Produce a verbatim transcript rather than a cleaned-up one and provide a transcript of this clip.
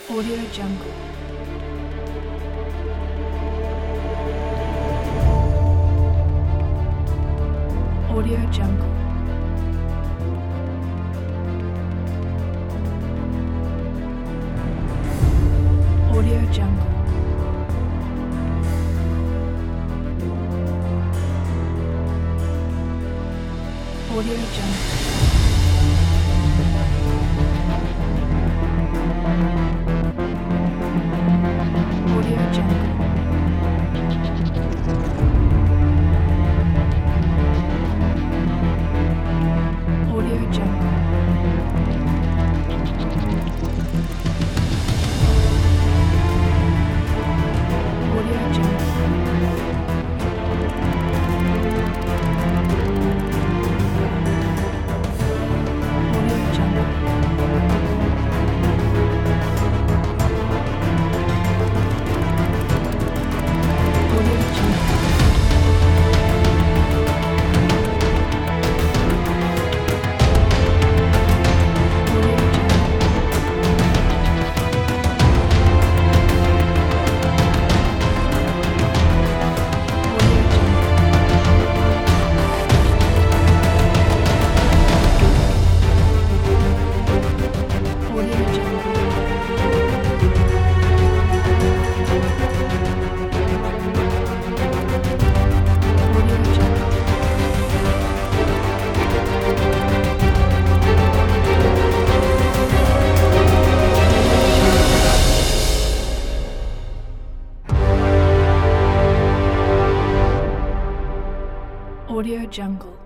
Audio Jungle. Audio Jungle. Audio Jungle. Audio Jungle. Audio Jungle. Audio Jungle. Audio Jungle. Audio Jungle. Audio Jungle. Audio Jungle. Audio Jungle. Audio Jungle. Audio Jungle. Audio Jungle.